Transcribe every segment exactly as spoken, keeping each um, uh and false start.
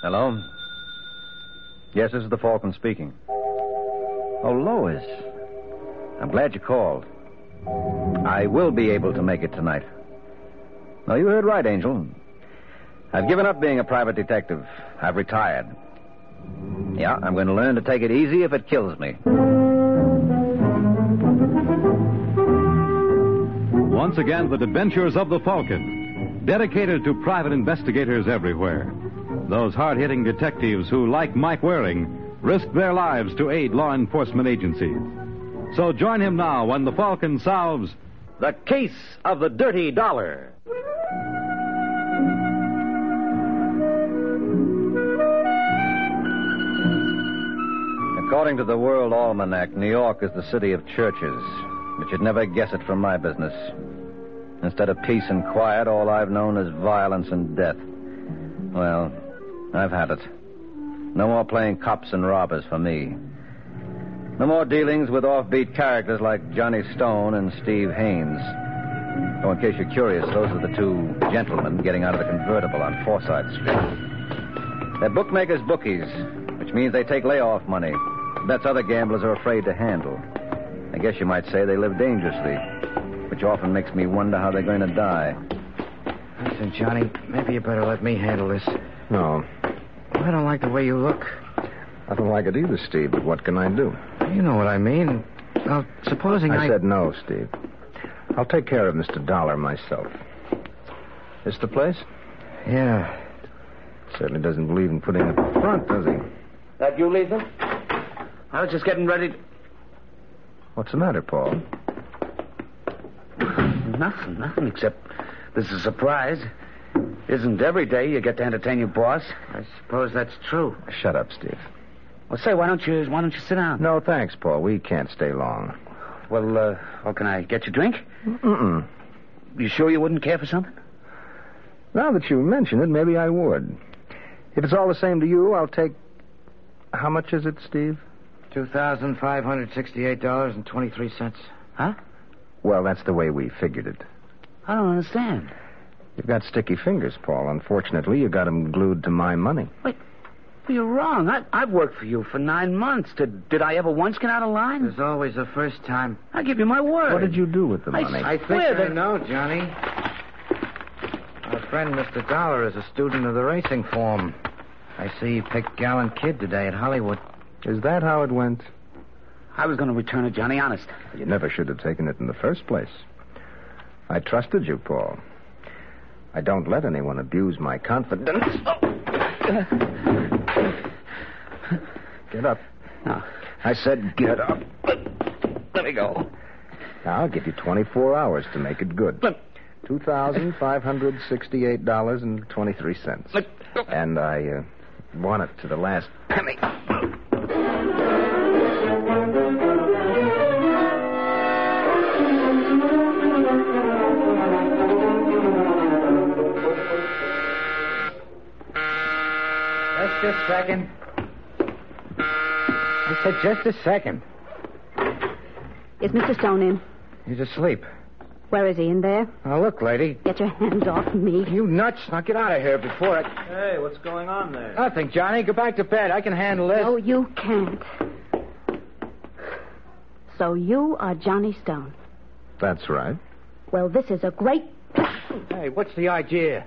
Hello? Yes, this is the Falcon speaking. Oh, Lois. I'm glad you called. I will be able to make it tonight. No, you heard right, Angel. I've given up being a private detective. I've retired. Yeah, I'm going to learn to take it easy if it kills me. Once again, the adventures of the Falcon, dedicated to private investigators everywhere. Those hard-hitting detectives who, like Mike Waring, risk their lives to aid law enforcement agencies. So join him now when the Falcon solves The Case of the Dirty Dollar. According to the World Almanac, New York is the city of churches, but you'd never guess it from my business. Instead of peace and quiet, all I've known is violence and death. Well, I've had it. No more playing cops and robbers for me. No more dealings with offbeat characters like Johnny Stone and Steve Haynes. Oh, in case you're curious, those are the two gentlemen getting out of the convertible on Forsyth Street. They're bookmakers' bookies, which means they take layoff money. Bets other gamblers are afraid to handle. I guess you might say they live dangerously, which often makes me wonder how they're going to die. Listen, Johnny, maybe you better let me handle this. No. I don't like the way you look. I don't like it either, Steve, but what can I do? You know what I mean. Well, supposing I... I said no, Steve. I'll take care of Mister Dollar myself. This the place? Yeah. Certainly doesn't believe in putting up the front, does he? That you, Lisa? I was just getting ready to... What's the matter, Paul? Nothing, nothing, except this is a surprise. Isn't every day you get to entertain your boss. I suppose that's true. Shut up, Steve. Well, say, why don't you why don't you sit down? No, thanks, Paul. We can't stay long. Well, uh, well, can I get you a drink? Mm-mm. You sure you wouldn't care for something? Now that you mention it, maybe I would. If it's all the same to you, I'll take... How much is it, Steve? two thousand five hundred sixty-eight dollars and twenty-three cents. Huh? Well, that's the way we figured it. I don't understand. You've got sticky fingers, Paul. Unfortunately, you got them glued to my money. Wait, well, you're wrong. I, I've worked for you for nine months. Did, did I ever once get out of line? There's always a first time. I give you my word. What did you do with the I, money? I I think swear I that... know, Johnny. Our friend Mister Dollar is a student of the racing form. I see he picked Gallant Kid today at Hollywood. Is that how it went? I was going to return it, Johnny, honest. You never should have taken it in the first place. I trusted you, Paul. I don't let anyone abuse my confidence. Get up. No. I said get up. Let me go. Now, I'll give you twenty-four hours to make it good. Let... two thousand five hundred sixty-eight dollars and twenty-three cents. Let... And I uh, want it to the last penny. Just a second. I said just a second. Is Mister Stone in? He's asleep. Where is he? In there? Now, look, lady. Get your hands off me. You nuts. Now, get out of here before I... Hey, what's going on there? Nothing, Johnny. Go back to bed. I can handle this. No, you can't. So you are Johnny Stone. That's right. Well, this is a great... Hey, what's the idea?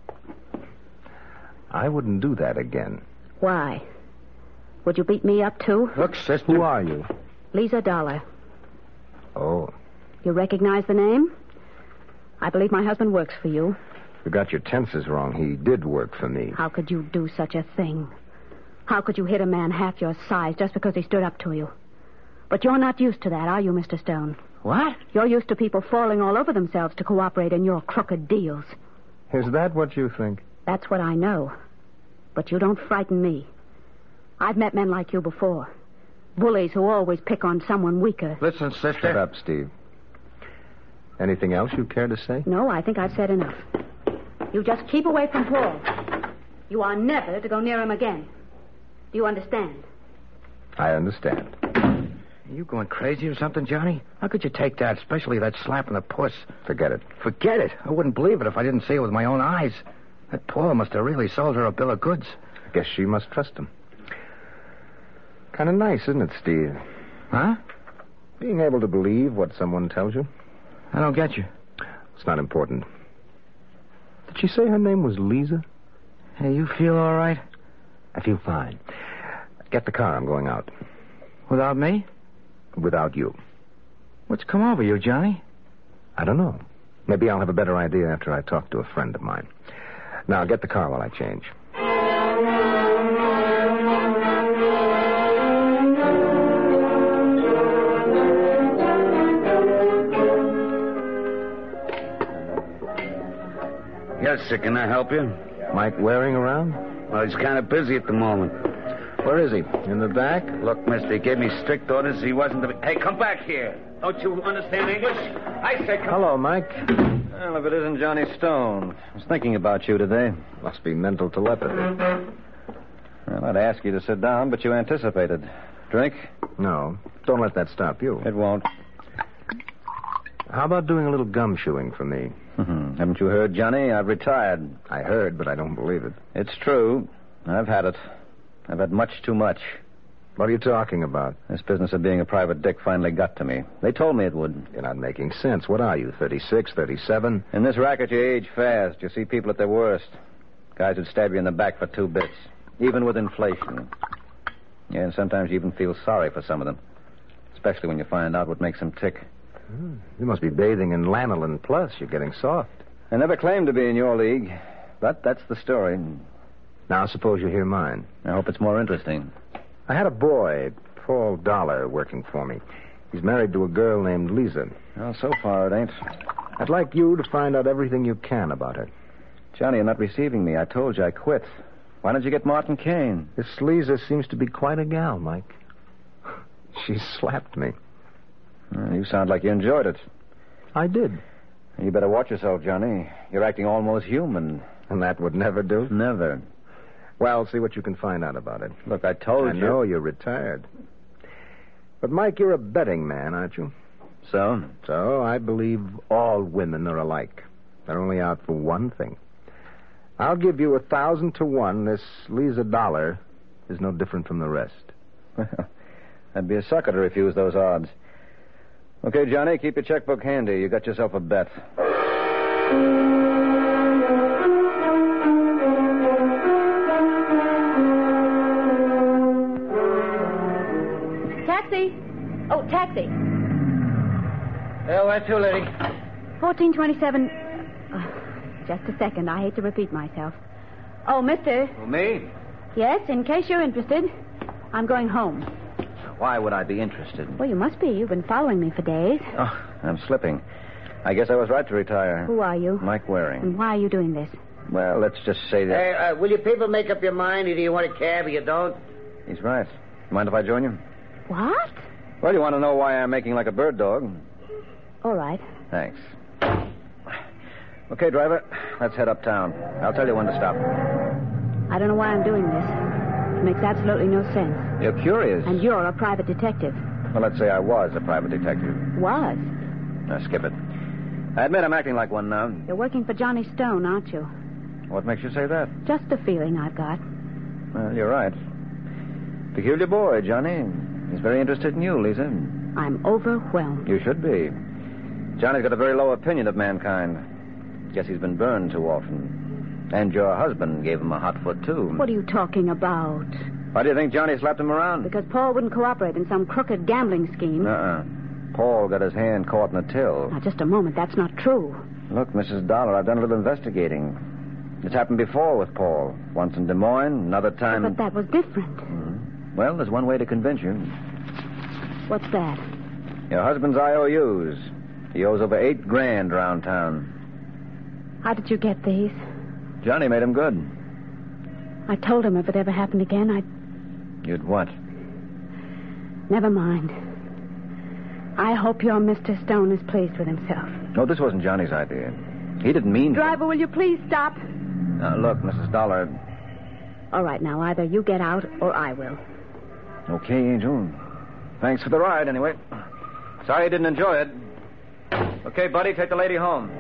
I wouldn't do that again. Why? Would you beat me up, too? Look, sister... Who are you? Lisa Dollar. Oh, You recognize the name? I believe my husband works for you. you got your tenses wrong. He did work for me. How could you do such a thing? How could you hit a man half your size just because he stood up to you? But you're not used to that, are you, Mister Stone? What? You're used to people falling all over themselves to cooperate in your crooked deals. Is that what you think? That's what I know. But you don't frighten me. I've met men like you before. Bullies who always pick on someone weaker. Listen, sister. Shut up, Steve. Anything else you care to say? No, I think I've said enough. You just keep away from Paul. You are never to go near him again. Do you understand? I understand. Are you going crazy or something, Johnny? How could you take that, especially that slap in the puss? Forget it. Forget it. I wouldn't believe it if I didn't see it with my own eyes. That Paul must have really sold her a bill of goods. Guess she must trust him. Kind of nice, isn't it, Steve? Huh? Being able to believe what someone tells you. I don't get you. It's not important. Did she say her name was Lisa? Hey, you feel all right? I feel fine. Get the car. I'm going out. Without me? Without you. What's come over you, Johnny? I don't know. Maybe I'll have a better idea after I talk to a friend of mine. Now, get the car while I change. Yes, sir. Can I help you? Mike Waring around? Well, he's kind of busy at the moment. Where is he? In the back? Look, mister, he gave me strict orders he wasn't to... Hey, come back here. Don't you understand English? I said come... Hello, Mike. Well, if it isn't Johnny Stone. I was thinking about you today. Must be mental telepathy. Well, I'd ask you to sit down, but you anticipated. Drink? No. Don't let that stop you. It won't. How about doing a little gumshoeing for me? Mm-hmm. Haven't you heard, Johnny? I've retired. I heard, but I don't believe it. It's true. I've had it. I've had much too much. What are you talking about? This business of being a private dick finally got to me. They told me it would. You're not making sense. What are you, thirty-six, thirty-seven? In this racket, you age fast. You see people at their worst. Guys who'd stab you in the back for two bits, even with inflation. Yeah, and sometimes you even feel sorry for some of them, especially when you find out what makes them tick. Hmm. You must be bathing in lanolin plus. You're getting soft. I never claimed to be in your league, but that's the story. Now, suppose you hear mine. I hope it's more interesting. I had a boy, Paul Dollar, working for me. He's married to a girl named Lisa. Well, so far it ain't. I'd like you to find out everything you can about her. Johnny, you're not receiving me. I told you I quit. Why don't you get Martin Kane? This Lisa seems to be quite a gal, Mike. She slapped me. Well, you sound like you enjoyed it. I did. You better watch yourself, Johnny. You're acting almost human. And that would never do? Never. Well, see what you can find out about it. Look, I told I you. I know you're retired. But, Mike, you're a betting man, aren't you? So? So I believe all women are alike. They're only out for one thing. I'll give you a thousand to one. This Lisa Dollar is no different from the rest. Well, I'd be a sucker to refuse those odds. Okay, Johnny, keep your checkbook handy. You got yourself a bet. Taxi. Oh, taxi. Well, where to, lady? fourteen twenty-seven. Oh, just a second. I hate to repeat myself. Oh, mister. Well, me? Yes, in case you're interested. I'm going home. Why would I be interested? Well, you must be. You've been following me for days. Oh, I'm slipping. I guess I was right to retire. Who are you? Mike Waring. And why are you doing this? Well, let's just say that... Hey, uh, will you people make up your mind? Either you want a cab or you don't? He's right. Mind if I join you? What? Well, you want to know why I'm making like a bird dog? All right. Thanks. Okay, driver, let's head uptown. I'll tell you when to stop. I don't know why I'm doing this. It makes absolutely no sense. You're curious. And you're a private detective. Well, let's say I was a private detective. Was? Now, skip it. I admit I'm acting like one now. You're working for Johnny Stone, aren't you? What makes you say that? Just a feeling I've got. Well, you're right. Peculiar boy, Johnny. He's very interested in you, Lisa. I'm overwhelmed. You should be. Johnny's got a very low opinion of mankind. Guess he's been burned too often. And your husband gave him a hot foot, too. What are you talking about? Why do you think Johnny slapped him around? Because Paul wouldn't cooperate in some crooked gambling scheme. Uh-uh. Paul got his hand caught in a till. Now, just a moment. That's not true. Look, Missus Dollar, I've done a little investigating. It's happened before with Paul. Once in Des Moines, another time... But that was different. Mm-hmm. Well, there's one way to convince you. What's that? Your husband's I O Us. He owes over eight grand around town. How did you get these? Johnny made him good. I told him if it ever happened again, I'd... You'd what? Never mind. I hope your Mister Stone is pleased with himself. No, this wasn't Johnny's idea. He didn't mean... Driver, will you please stop? Now, look, Missus Dollar... All right, now, either you get out or I will. Okay, Angel. Thanks for the ride, anyway. Sorry you didn't enjoy it. Okay, buddy, take the lady home.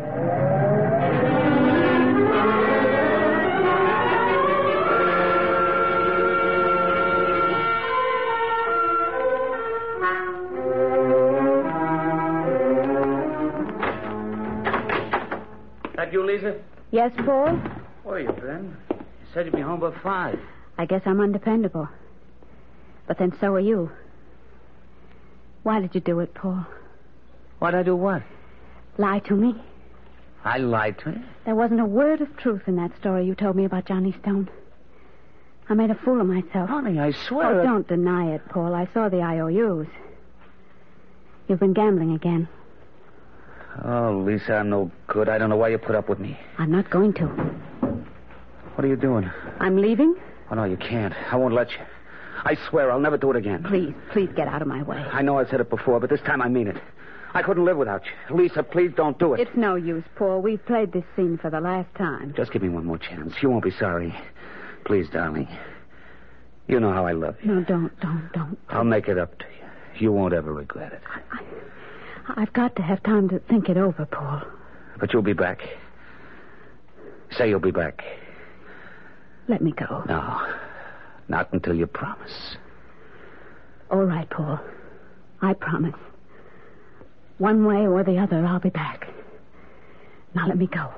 Lisa? Yes, Paul? Where you been? You said you'd be home by five. I guess I'm undependable. But then so are you. Why did you do it, Paul? Why'd I do what? Lie to me. I lied to you? There wasn't a word of truth in that story you told me about Johnny Stone. I made a fool of myself. Honey, I swear... Oh, I... don't deny it, Paul. I saw the I O Us. You've been gambling again. Oh, Lisa, I'm no good. I don't know why you put up with me. I'm not going to. What are you doing? I'm leaving? Oh, no, you can't. I won't let you. I swear I'll never do it again. Please, please get out of my way. I know I've said it before, but this time I mean it. I couldn't live without you. Lisa, please don't do it. It's no use, Paul. We've played this scene for the last time. Just give me one more chance. You won't be sorry. Please, darling. You know how I love you. No, don't, don't, don't. I'll make it up to you. You won't ever regret it. I, I, I've got to have time to think it over, Paul. But you'll be back. Say you'll be back. Let me go. No. Not until you promise. All right, Paul. I promise. One way or the other, I'll be back. Now let me go.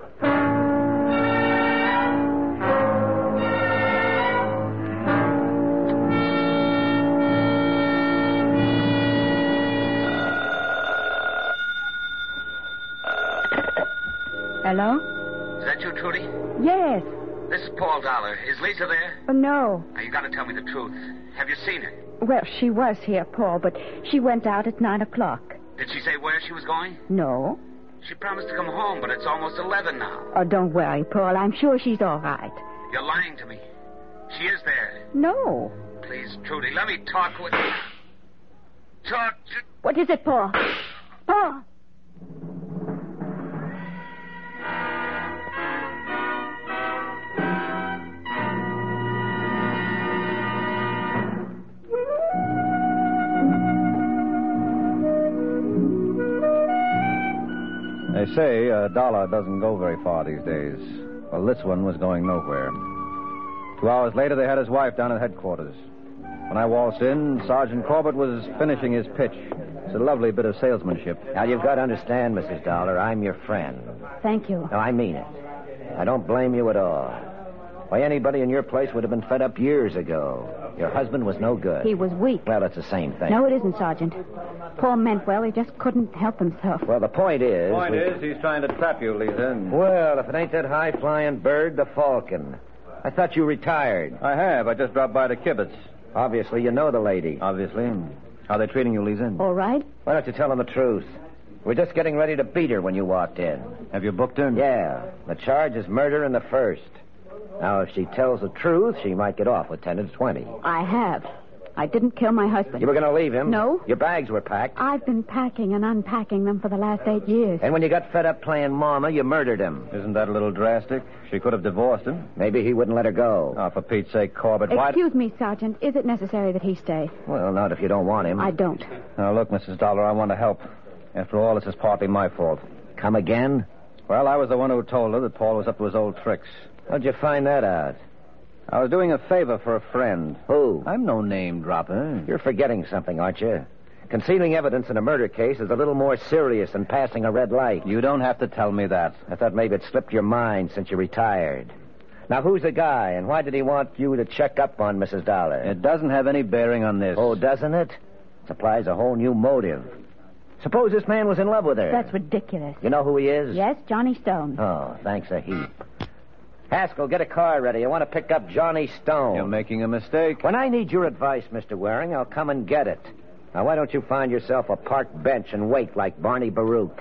Hello? Is that you, Trudy? Yes. This is Paul Dollar. Is Lisa there? Oh, no. Now, you got to tell me the truth. Have you seen her? Well, she was here, Paul, but she went out at nine o'clock. Did she say where she was going? No. She promised to come home, but it's almost eleven now. Oh, don't worry, Paul. I'm sure she's all right. You're lying to me. She is there. No. Please, Trudy, let me talk with her. Talk to... What is it, Paul? Paul! They say a dollar doesn't go very far these days. Well, this one was going nowhere. Two hours later, they had his wife down at headquarters. When I waltzed in, Sergeant Corbett was finishing his pitch. It's a lovely bit of salesmanship. Now, you've got to understand, Missus Dollar, I'm your friend. Thank you. No, I mean it. I don't blame you at all. Why, anybody in your place would have been fed up years ago. Your husband was no good. He was weak. Well, it's the same thing. No, it isn't, Sergeant. Paul meant well. He just couldn't help himself. Well, the point is... The point we... is, he's trying to trap you, Lisa. Well, if it ain't that high-flying bird, the Falcon. I thought you retired. I have. I just dropped by the Kibitz. Obviously, you know the lady. Obviously. How are they treating you, Lisa? All right. Why don't you tell them the truth? We're just getting ready to beat her when you walked in. Have you booked her? Yeah. The charge is murder in the first. Now, if she tells the truth, she might get off with ten to twenty. I have. I didn't kill my husband. You were going to leave him? No. Your bags were packed. I've been packing and unpacking them for the last eight years. And when you got fed up playing mama, you murdered him. Isn't that a little drastic? She could have divorced him. Maybe he wouldn't let her go. Oh, for Pete's sake, Corbett, why... Excuse me, Sergeant. Is it necessary that he stay? Well, not if you don't want him. I don't. Now, look, Missus Dollar, I want to help. After all, this is partly my fault. Come again? Well, I was the one who told her that Paul was up to his old tricks. How'd you find that out? I was doing a favor for a friend. Who? I'm no name dropper. You're forgetting something, aren't you? Concealing evidence in a murder case is a little more serious than passing a red light. You don't have to tell me that. I thought maybe it slipped your mind since you retired. Now, who's the guy, and why did he want you to check up on Missus Dollar? It doesn't have any bearing on this. Oh, doesn't it? Supplies a whole new motive. Suppose this man was in love with her. That's ridiculous. You know who he is? Yes, Johnny Stone. Oh, thanks a heap. Haskell, get a car ready. I want to pick up Johnny Stone. You're making a mistake. When I need your advice, Mister Waring, I'll come and get it. Now, why don't you find yourself a park bench and wait like Barney Baruch?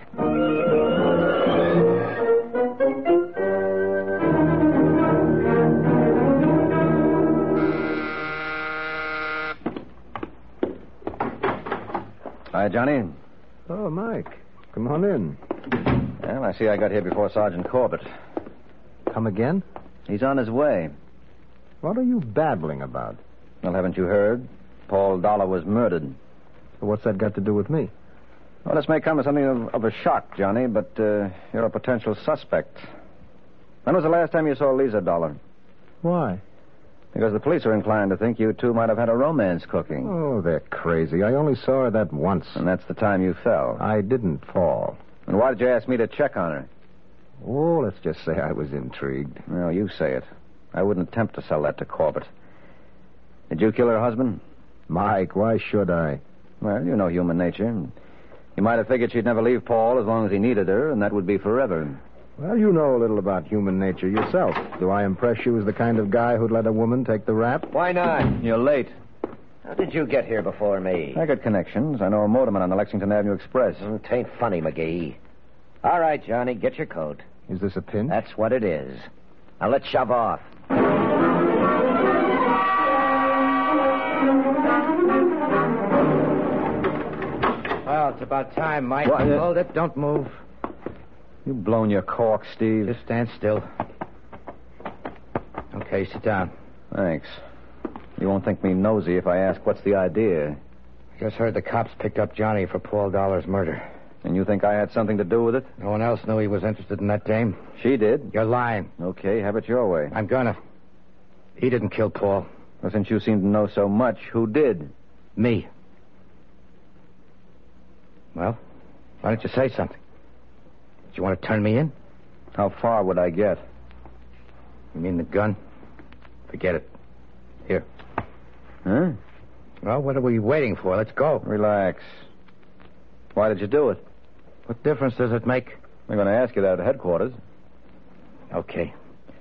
Hi, Johnny. Oh, Mike. Come on in. Well, I see I got here before Sergeant Corbett. Come again? He's on his way. What are you babbling about? Well, haven't you heard? Paul Dollar was murdered. What's that got to do with me? Well, this may come as something of, of a shock, Johnny, but uh, you're a potential suspect. When was the last time you saw Lisa Dollar? Why? Because the police are inclined to think you two might have had a romance cooking. Oh, they're crazy. I only saw her that once. And that's the time you fell. I didn't fall. And why did you ask me to check on her? Oh, let's just say I was intrigued. No, you say it. I wouldn't attempt to sell that to Corbett. Did you kill her husband? Mike, why should I? Well, you know human nature. You might have figured she'd never leave Paul as long as he needed her, and that would be forever. Well, you know a little about human nature yourself. Do I impress you as the kind of guy who'd let a woman take the rap? Why not? You're late. How did you get here before me? I got connections. I know a motorman on the Lexington Avenue Express. Mm, tain't funny, McGee. All right, Johnny, get your coat. Is this a pinch? That's what it is. Now let's shove off. Well, it's about time, Mike. What? Hold it. Don't move. You've blown your cork, Steve. Just stand still. Okay, sit down. Thanks. You won't think me nosy if I ask what's the idea. Just heard the cops picked up Johnny for Paul Dollar's murder. And you think I had something to do with it? No one else knew he was interested in that dame. She did. You're lying. Okay, have it your way. I'm gonna. He didn't kill Paul. Well, since you seem to know so much, who did? Me. Well, why don't you say something? Do you want to turn me in? How far would I get? You mean the gun? Forget it. Here. Huh? Well, what are we waiting for? Let's go. Relax. Why did you do it? What difference does it make? I'm going to ask you that at headquarters. Okay.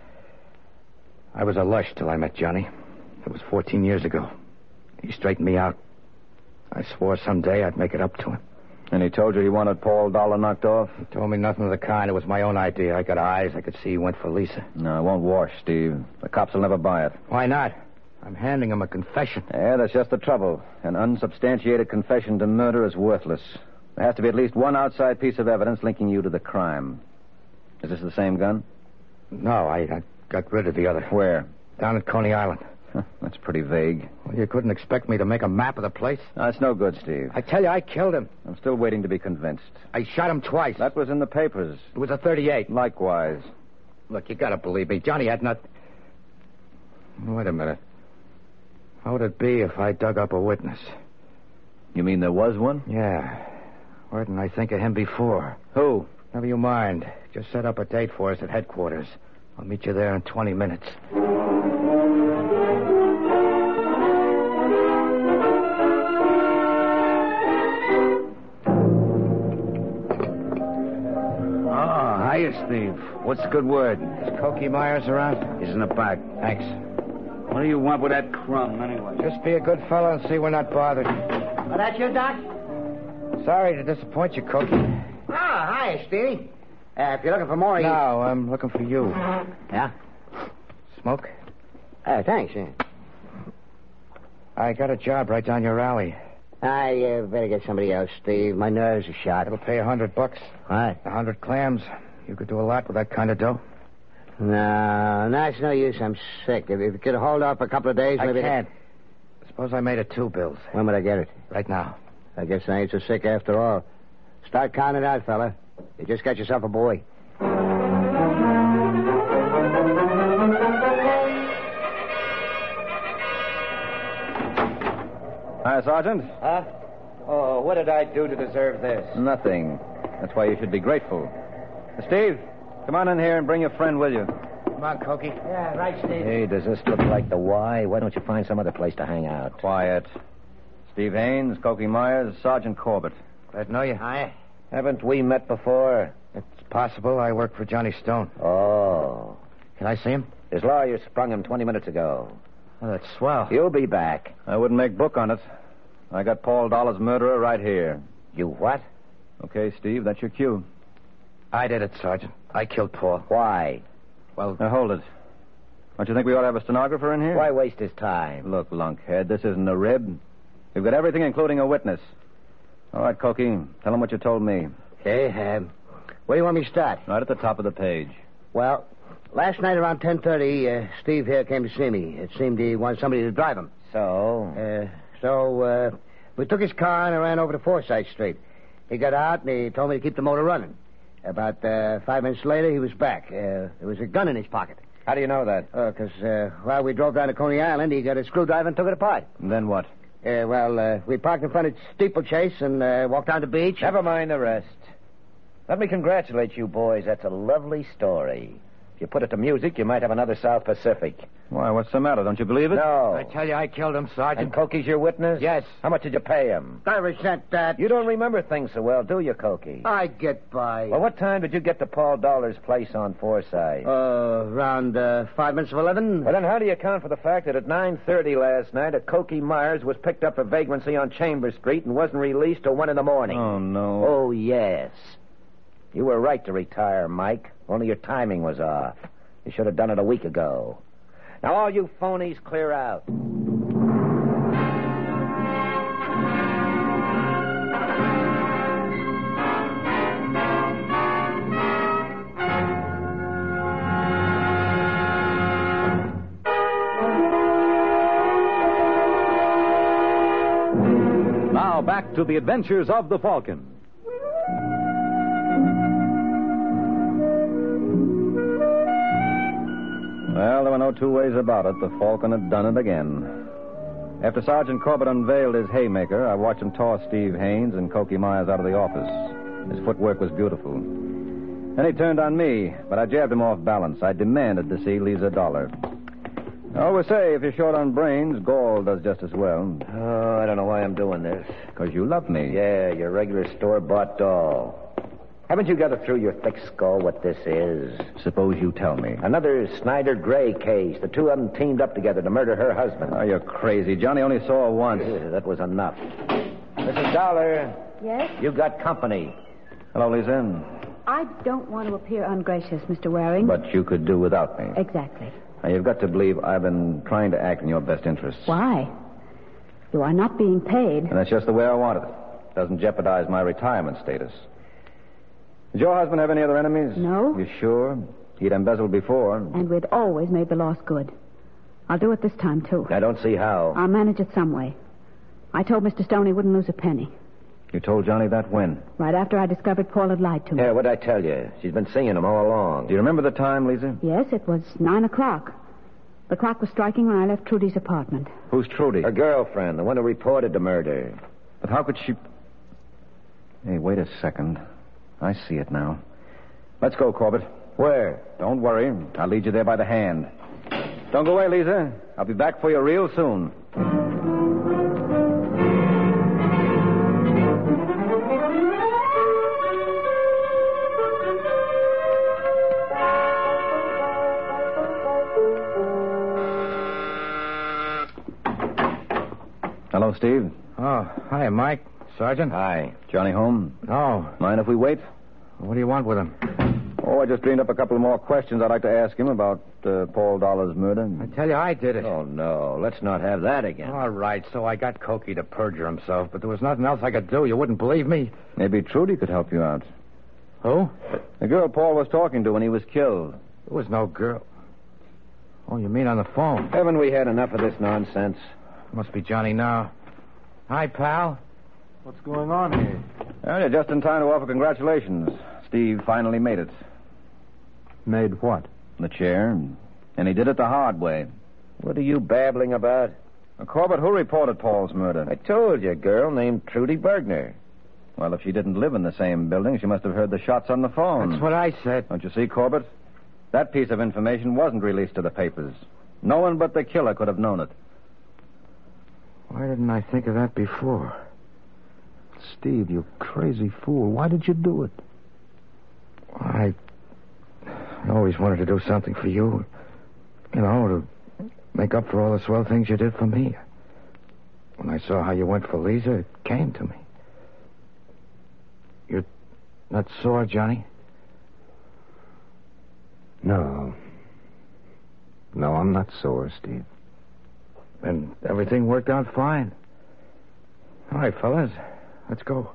I was a lush till I met Johnny. It was fourteen years ago. He straightened me out. I swore someday I'd make it up to him. And he told you he wanted Paul Dollar knocked off? He told me nothing of the kind. It was my own idea. I got eyes. I could see he went for Lisa. No, it won't wash, Steve. The cops will never buy it. Why not? I'm handing him a confession. Yeah, that's just the trouble. An unsubstantiated confession to murder is worthless. There has to be at least one outside piece of evidence linking you to the crime. Is this the same gun? No, I, I got rid of the other. Where? Down at Coney Island. Huh, that's pretty vague. Well, you couldn't expect me to make a map of the place. No, that's no good, Steve. I tell you, I killed him. I'm still waiting to be convinced. I shot him twice. That was in the papers. It was a thirty-eight. Likewise. Look, you gotta believe me. Johnny had not... Wait a minute. How would it be if I dug up a witness? You mean there was one? Yeah. Why didn't I think of him before? Who? Never you mind. Just set up a date for us at headquarters. I'll meet you there in twenty minutes. Oh, hiya, Steve. What's the good word? Is Cokie Myers around? He's in the back. Thanks. What do you want with that crumb, anyway? Just be a good fellow and see we're not bothered. Oh, that's you, Doc? Sorry to disappoint you, Cokie. Ah, hi, Stevie. Uh, if you're looking for more... No, I'm looking for you. Yeah? Smoke? Uh, thanks. Yeah. I got a job right down your alley. I uh, better get somebody else, Steve. My nerves are shot. It'll pay a hundred bucks. What? A hundred clams. You could do a lot with that kind of dough. No, no, it's no use. I'm sick. If you could hold off for a couple of days, I maybe... can't. Suppose I made it two bills. When would I get it? Right now. I guess I ain't so sick after all. Start counting out, fella. You just got yourself a boy. Hi, Sergeant. Huh? Oh, what did I do to deserve this? Nothing. That's why you should be grateful. Steve, come on in here and bring your friend with you. Come on, Cokie. Yeah, right, Steve. Hey, does this look like the Y? Why don't you find some other place to hang out? Quiet. Steve Haynes, Cokie Myers, Sergeant Corbett. Glad to know you. Hi. Haven't we met before? It's possible. I work for Johnny Stone. Oh. Can I see him? His lawyer sprung him twenty minutes ago. Oh, that's swell. You'll be back. I wouldn't make book on it. I got Paul Dollar's murderer right here. You what? Okay, Steve, that's your cue. I did it, Sergeant. I killed Paul. Why? Well... Now, hold it. Don't you think we ought to have a stenographer in here? Why waste his time? Look, lunkhead, this isn't a rib. We've got everything, including a witness. All right, Cokie, tell him what you told me. Okay, um, where do you want me to start? Right at the top of the page. Well, last night around ten thirty, uh, Steve here came to see me. It seemed he wanted somebody to drive him. So? Uh, so, uh, we took his car and I ran over to Forsyth Street. He got out and he told me to keep the motor running. About uh, five minutes later, he was back. Uh, there was a gun in his pocket. How do you know that? Oh, because uh, while we drove down to Coney Island, he got a screwdriver and took it apart. And then what? Uh, well, uh, we parked in front of Steeplechase and uh, walked down the beach. Never mind the rest. Let me congratulate you boys. That's a lovely story. If you put it to music, you might have another South Pacific. Why, what's the matter? Don't you believe it? No. I tell you, I killed him, Sergeant. And Coky's your witness? Yes. How much did you pay him? I resent that. You don't remember things so well, do you, Coky? I get by. Well, what time did you get to Paul Dollar's place on Forsyth? Uh, around uh, five minutes of eleven. Well, then how do you account for the fact that at nine thirty last night, a Coky Myers was picked up for vagrancy on Chambers Street and wasn't released till one in the morning? Oh, no. Oh, yes. You were right to retire, Mike. Only your timing was off. You should have done it a week ago. Now, all you phonies, clear out. Now back to the adventures of the Falcon. Well, there were no two ways about it. The Falcon had done it again. After Sergeant Corbett unveiled his haymaker, I watched him toss Steve Haynes and Coky Myers out of the office. His footwork was beautiful. Then he turned on me, but I jabbed him off balance. I demanded to see Lisa Dollar. I always say, if you're short on brains, gall does just as well. Oh, I don't know why I'm doing this. Because you love me. Yeah, your regular store-bought doll. Haven't you got it through your thick skull what this is? Suppose you tell me. Another Snyder Gray case. The two of them teamed up together to murder her husband. Oh, you're crazy. Johnny only saw her once. Yeah, that was enough. Missus Dollar. Yes? You got company. Hello, Lisa. I don't want to appear ungracious, Mister Waring. But you could do without me. Exactly. Now, you've got to believe I've been trying to act in your best interests. Why? You are not being paid. And that's just the way I wanted it. Doesn't jeopardize my retirement status. Did your husband have any other enemies? No. You sure? He'd embezzled before. And we'd always made the loss good. I'll do it this time, too. I don't see how. I'll manage it some way. I told Mister Stone he wouldn't lose a penny. You told Johnny that when? Right after I discovered Paul had lied to me. Yeah, what'd I tell you? She's been seeing him all along. Do you remember the time, Lisa? Yes, it was nine o'clock. The clock was striking when I left Trudy's apartment. Who's Trudy? Her girlfriend, the one who reported the murder. But how could she... Hey, wait a second. I see it now. Let's go, Corbett. Where? Don't worry. I'll lead you there by the hand. Don't go away, Lisa. I'll be back for you real soon. Hello, Steve. Oh, hi, Mike. Sergeant? Hi. Johnny home? No. Mind if we wait? What do you want with him? Oh, I just dreamed up a couple of more questions I'd like to ask him about uh, Paul Dollar's murder. I tell you, I did it. Oh, no. Let's not have that again. All right, so I got Coky to perjure himself, but there was nothing else I could do. You wouldn't believe me. Maybe Trudy could help you out. Who? The girl Paul was talking to when he was killed. There was no girl. Oh, you mean on the phone? Haven't we had enough of this nonsense? Must be Johnny now. Hi, pal. What's going on here? Well, you're just in time to offer congratulations. Steve finally made it. Made what? The chair. And he did it the hard way. What are you babbling about? Uh, Corbett, who reported Paul's murder? I told you, a girl named Trudy Bergner. Well, if she didn't live in the same building, she must have heard the shots on the phone. That's what I said. Don't you see, Corbett? That piece of information wasn't released to the papers. No one but the killer could have known it. Why didn't I think of that before? Steve, you crazy fool. Why did you do it? I always wanted to do something for you. You know, to make up for all the swell things you did for me. When I saw how you went for Lisa, it came to me. You're not sore, Johnny? No. No, I'm not sore, Steve. And everything worked out fine. All right, fellas, let's go.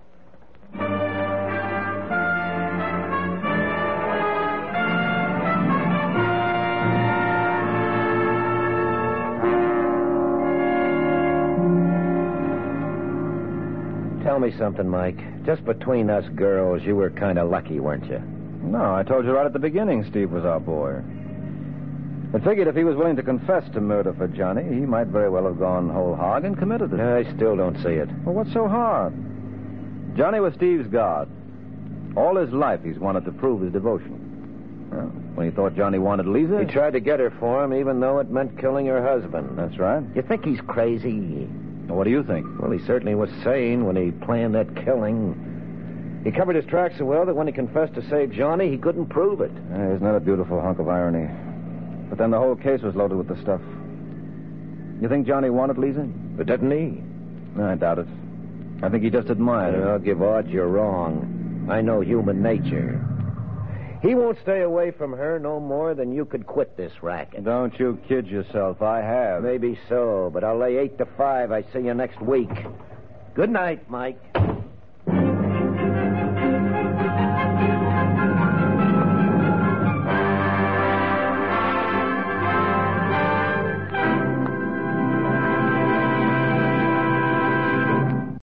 Tell me something, Mike. Just between us girls, you were kind of lucky, weren't you? No, I told you right at the beginning Steve was our boy. I figured if he was willing to confess to murder for Johnny, he might very well have gone whole hog and committed it. I still don't see it. Well, what's so hard? Johnny was Steve's god. All his life he's wanted to prove his devotion. Well, when he thought Johnny wanted Lisa... He tried to get her for him, even though it meant killing her husband. That's right. You think he's crazy? Well, what do you think? Well, he certainly was sane when he planned that killing. He covered his tracks so well that when he confessed to save Johnny, he couldn't prove it. Uh, isn't that a beautiful hunk of irony? But then the whole case was loaded with the stuff. You think Johnny wanted Lisa? But didn't he? No, I doubt it. I think he just admired her. I'll give odds you're wrong. I know human nature. He won't stay away from her no more than you could quit this racket. Don't you kid yourself. I have. Maybe so, but I'll lay eight to five. I see you next week. Good night, Mike.